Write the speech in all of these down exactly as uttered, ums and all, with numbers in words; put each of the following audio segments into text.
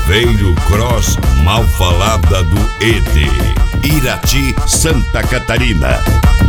Saveiro Cross Mal Falada do E D, Irati, Santa Catarina.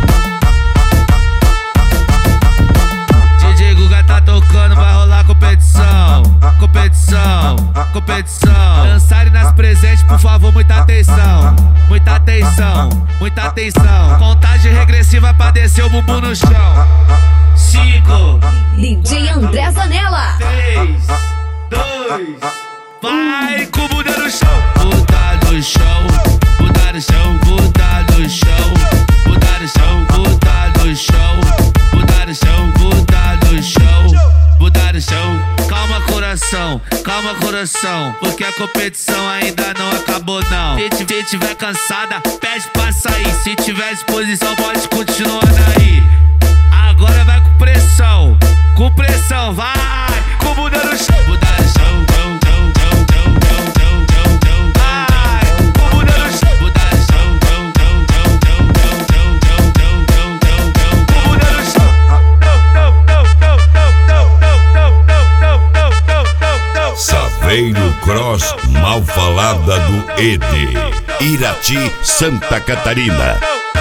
D J Guga tá tocando, vai rolar competição, competição, competição. Dançarem nas presentes, por favor, muita atenção, muita atenção, muita atenção. Contagem regressiva pra descer o bumbum no chão. Cinco, D J André Zanella. três, dois, vai com o bunda no chão. Bunda no chão, bunda no chão, bunda no chão, bunda no chão, bunda no chão, bunda no chão, bunda no chão, bunda no chão. Calma coração, calma coração, porque a competição ainda não acabou não. Se se tiver cansada, pede pra sair. Se tiver disposição, pode continuar aí. Agora vai com pressão, com pressão, vai com bunda no chão, bunda no chão, chão, chão, chão, chão, chão, chão, chão, vai com bunda no chão, bunda no chão, chão, chão, chão, chão, chão, chão, chão, chão, chão, chão, com bunda no chão. Saveiro Cross Mal Falada do E D, Irati, Santa Catarina.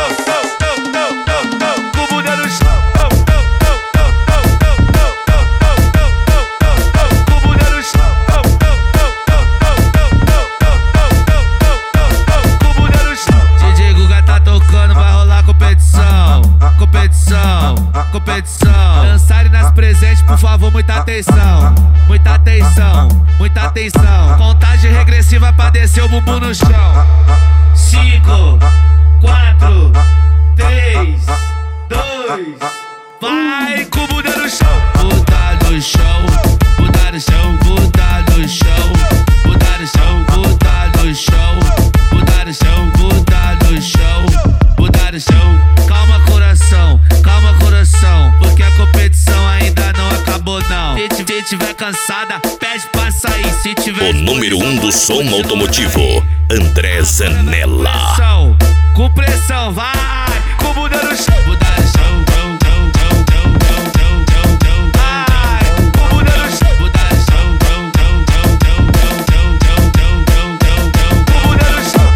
Competição, dançarem nas presentes, por favor, muita atenção, muita atenção, muita atenção. Contagem regressiva pra descer o bumbum no chão. Cinco, quatro, três, dois, vai com o bunda no chão. Bunda no chão, bunda no chão, bunda no chão, bunda no chão, bunda no chão, bunda no chão, bunda no chão, bunda no chão. Calma coração, calma coração, porque a competição ainda não acabou não. Se se tiver cansada, pede pra sair. Se tiver o número um do som automotivo, André Zanella. Com pressão, com pressão, vai com bunda no chão, bunda no chão, chão, chão, chão, chão, chão, chão, chão, chão, vai com bunda no chão, bunda no chão, chão, chão, chão, chão, chão, chão, chão, chão, chão, chão, com bunda no chão.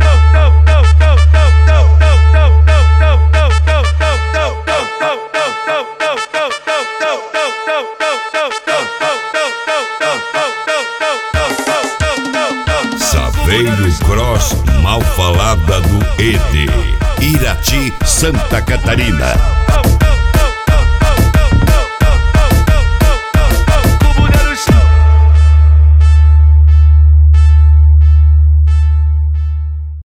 Saveiro Cross Mal Falada do E D, Irati, Santa Catarina.